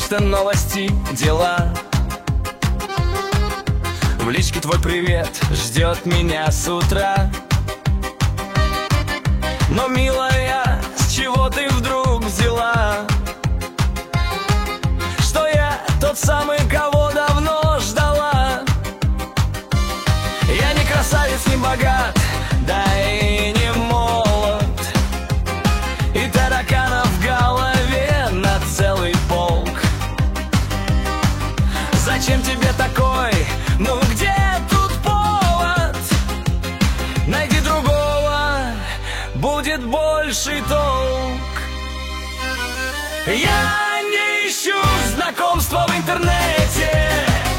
почта, новости, дела. В личке твой привет ждет меня с утра. Но, милая, с чего ты вдруг взяла, что я тот самый, кого давно ждала? Я не красавец, не богат, да и не молод, и тараканов в голове на целый полк. Зачем тебе такой? Ну где тут повод? Найди другого, будет больший толк. Я не ищу знакомства в интернете,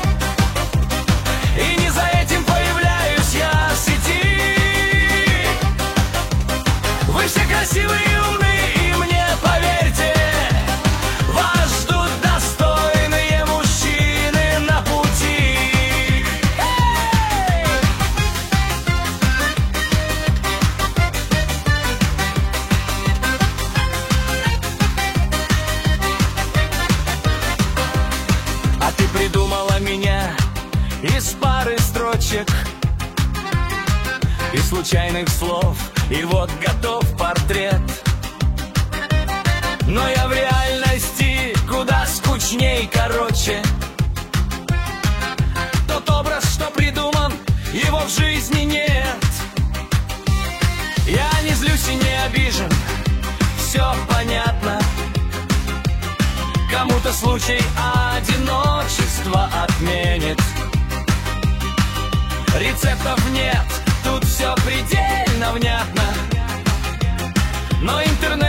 и не за этим появляюсь я в сети. Вы все красивые и умные, и мне поверьте, вас ждут достойные мужчины на пути. А ты придумала меня из пары строчек, из случайных слов, и вот готов портрет. Но я в реальности куда скучней, короче. Тот образ, что придуман, его в жизни нет. Я не злюсь и не обижен, все понятно. Кому-то случай одиночества отменит. Рецептов нет, тут все предельно внятно. Но интернет